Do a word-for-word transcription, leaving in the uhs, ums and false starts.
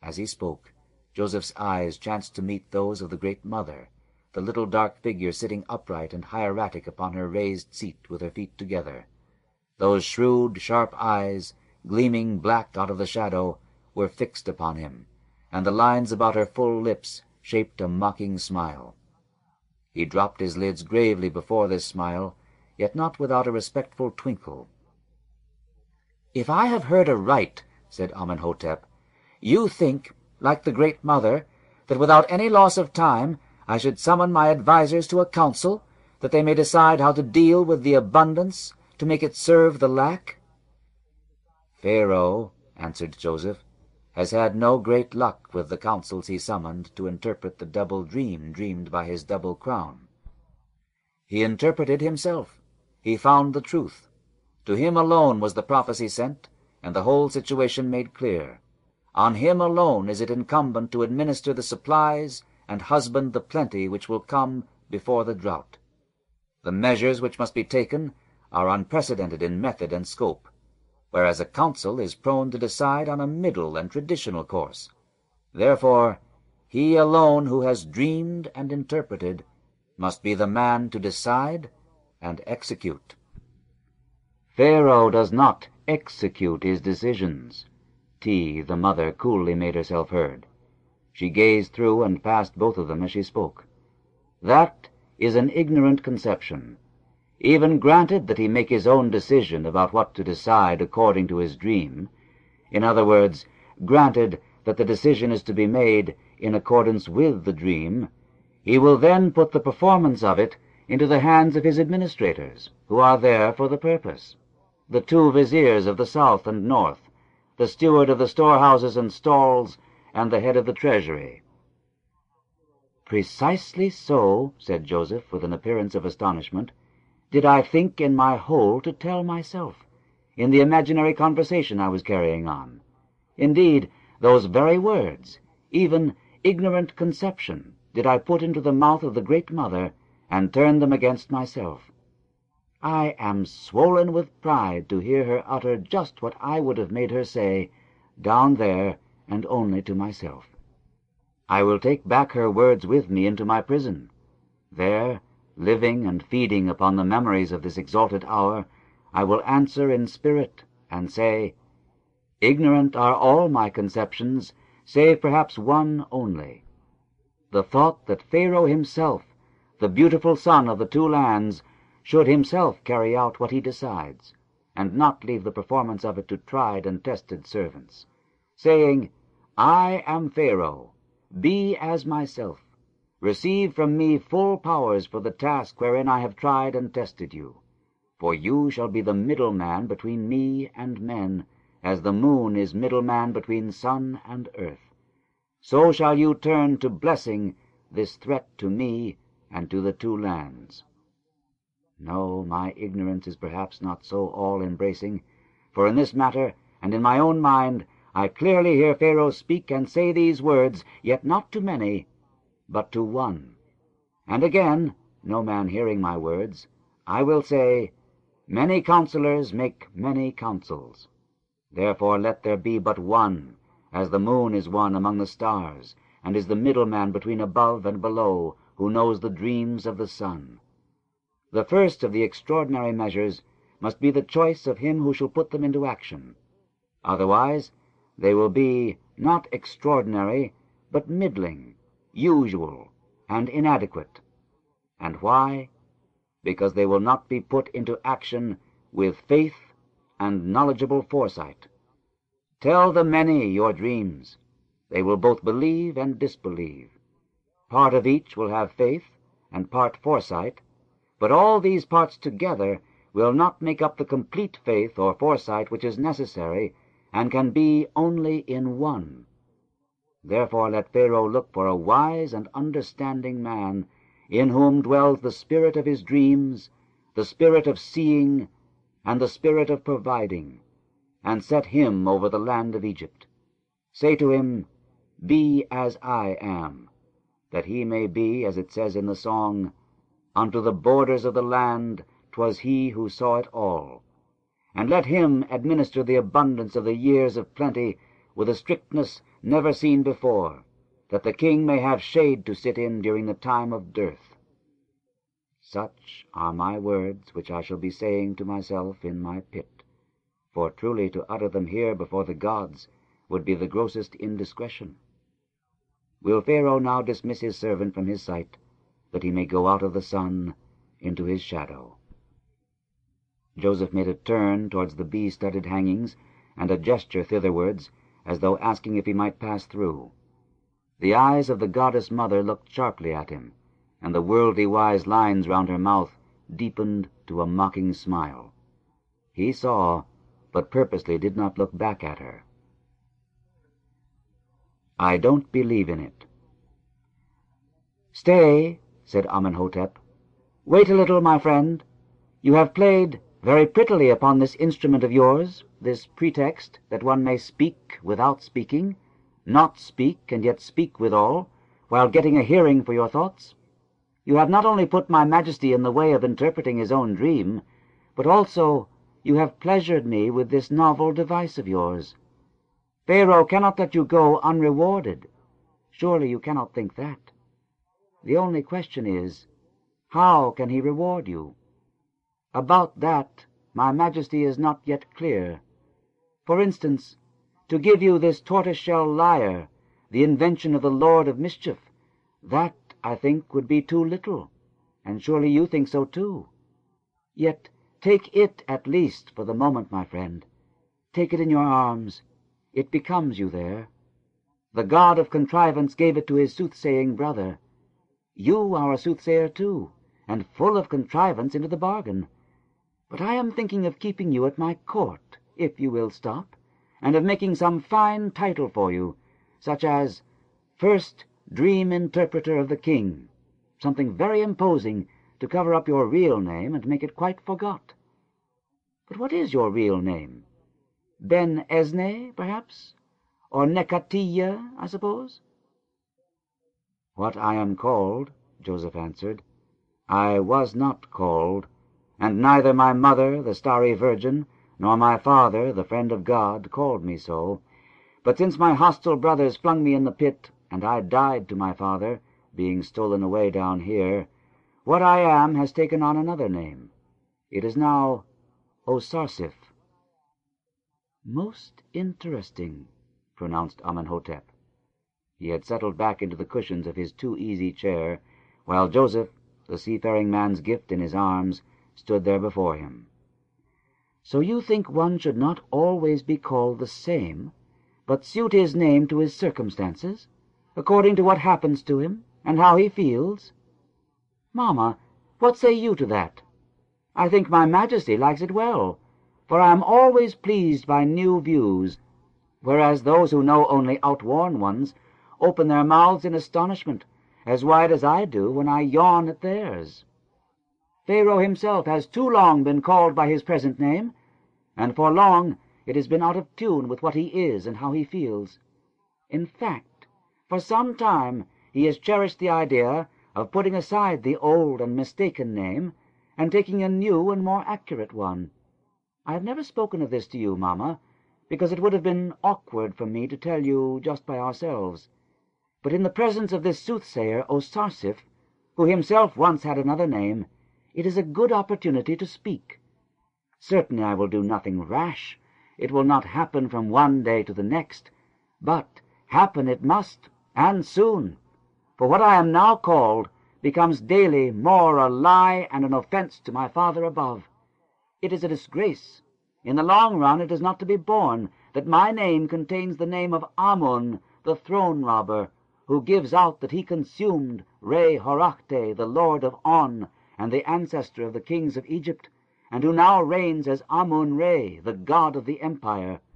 As he spoke, Joseph's eyes chanced to meet those of the Great Mother, the little dark figure sitting upright and hieratic upon her raised seat with her feet together. Those shrewd, sharp eyes, gleaming black out of the shadow, were fixed upon him, and the lines about her full lips shaped a mocking smile. He dropped his lids gravely before this smile, yet not without a respectful twinkle. "If I have heard aright," said Amenhotep, "you think, like the Great Mother, that without any loss of time I should summon my advisers to a council, that they may decide how to deal with the abundance, to make it serve the lack?" "Pharaoh," answered Joseph, "has had no great luck with the councils he summoned to interpret the double dream dreamed by his double crown. He interpreted himself. He found the truth. To him alone was the prophecy sent, and the whole situation made clear. On him alone is it incumbent to administer the supplies and husband the plenty which will come before the drought. The measures which must be taken are unprecedented in method and scope, whereas a council is prone to decide on a middle and traditional course. Therefore, he alone who has dreamed and interpreted must be the man to decide and execute. Pharaoh does not execute his decisions." T, the mother, coolly made herself heard. She gazed through and past both of them as she spoke. "That is an ignorant conception. Even granted that he make his own decision about what to decide according to his dream, in other words, granted that the decision is to be made in accordance with the dream, he will then put the performance of it into the hands of his administrators, who are there for the purpose, the two viziers of the south and north, the steward of the storehouses and stalls, and the head of the treasury." "Precisely so," said Joseph, with an appearance of astonishment, "did I think in my whole to tell myself, in the imaginary conversation I was carrying on. Indeed, those very words, even ignorant conception, did I put into the mouth of the Great Mother, and turn them against myself. I am swollen with pride to hear her utter just what I would have made her say, down there and only to myself. I will take back her words with me into my prison. There, living and feeding upon the memories of this exalted hour, I will answer in spirit and say, ignorant are all my conceptions, save perhaps one only. The thought that Pharaoh himself, the beautiful son of the two lands, should himself carry out what he decides, and not leave the performance of it to tried and tested servants, saying, I am Pharaoh, be as myself, receive from me full powers for the task wherein I have tried and tested you. For you shall be the middleman between me and men, as the moon is middleman between sun and earth. So shall you turn to blessing this threat to me and to the two lands. No, my ignorance is perhaps not so all-embracing, for in this matter, and in my own mind, I clearly hear Pharaoh speak and say these words, yet not to many, but to one. And again, no man hearing my words, I will say, many counselors make many counsels. Therefore let there be but one, as the moon is one among the stars, and is the middleman between above and below, who knows the dreams of the sun. The first of the extraordinary measures must be the choice of him who shall put them into action. Otherwise they will be not extraordinary, but middling, usual, and inadequate. And why? Because they will not be put into action with faith and knowledgeable foresight. Tell the many your dreams. They will both believe and disbelieve. Part of each will have faith and part foresight, but all these parts together will not make up the complete faith or foresight which is necessary, and can be only in one. Therefore let Pharaoh look for a wise and understanding man, in whom dwells the spirit of his dreams, the spirit of seeing, and the spirit of providing, and set him over the land of Egypt. Say to him, Be as I am, that he may be, as it says in the song, Unto the borders of the land 'twas he who saw it all. And let him administer the abundance of the years of plenty with a strictness never seen before, that the king may have shade to sit in during the time of dearth. Such are my words which I shall be saying to myself in my pit, for truly to utter them here before the gods would be the grossest indiscretion. Will Pharaoh now dismiss his servant from his sight, that he may go out of the sun into his shadow?" Joseph made a turn towards the bee-studded hangings, and a gesture thitherwards, as though asking if he might pass through. The eyes of the goddess-mother looked sharply at him, and the worldly-wise lines round her mouth deepened to a mocking smile. He saw, but purposely did not look back at her. "I don't believe in it." "Stay," said Amenhotep. "Wait a little, my friend. You have played very prettily upon this instrument of yours, this pretext that one may speak without speaking, not speak and yet speak withal, while getting a hearing for your thoughts. You have not only put my majesty in the way of interpreting his own dream, but also you have pleasured me with this novel device of yours. Pharaoh cannot let you go unrewarded. Surely you cannot think that. The only question is, how can he reward you? About that my majesty is not yet clear. For instance, to give you this tortoise-shell lyre, the invention of the Lord of Mischief, that, I think, would be too little, and surely you think so too. Yet take it at least for the moment, my friend. Take it in your arms. It becomes you there. The god of contrivance gave it to his soothsaying brother. You are a soothsayer too, and full of contrivance into the bargain. But I am thinking of keeping you at my court, if you will stop, and of making some fine title for you, such as First Dream Interpreter of the King, something very imposing to cover up your real name and make it quite forgot. But what is your real name? Ben Esne, perhaps? Or Nekatiya, I suppose?" "What I am called," Joseph answered, "I was not called, and neither my mother, the starry virgin, nor my father, the friend of God, called me so. But since my hostile brothers flung me in the pit, and I died to my father, being stolen away down here, what I am has taken on another name. It is now Osarsiph." "Most interesting," pronounced Amenhotep. He had settled back into the cushions of his too-easy chair, while Joseph, the seafaring man's gift in his arms, stood there before him. "So you think one should not always be called the same, but suit his name to his circumstances, according to what happens to him, and how he feels? Mamma, what say you to that? I think my majesty likes it well, for I am always pleased by new views, whereas those who know only outworn ones open their mouths in astonishment, as wide as I do when I yawn at theirs. Pharaoh himself has too long been called by his present name, and for long it has been out of tune with what he is and how he feels. In fact, for some time he has cherished the idea of putting aside the old and mistaken name, and taking a new and more accurate one. I have never spoken of this to you, Mamma, because it would have been awkward for me to tell you just by ourselves. But in the presence of this soothsayer, Osarsiph, who himself once had another name, it is a good opportunity to speak. Certainly I will do nothing rash. It will not happen from one day to the next, but happen it must, and soon. For what I am now called becomes daily more a lie and an offense to my Father above. It is a disgrace. In the long run it is not to be borne that my name contains the name of Amun, the throne-robber, who gives out that he consumed Re-Horachte, the lord of On, and the ancestor of the kings of Egypt, and who now reigns as Amun-Re, the god of the empire,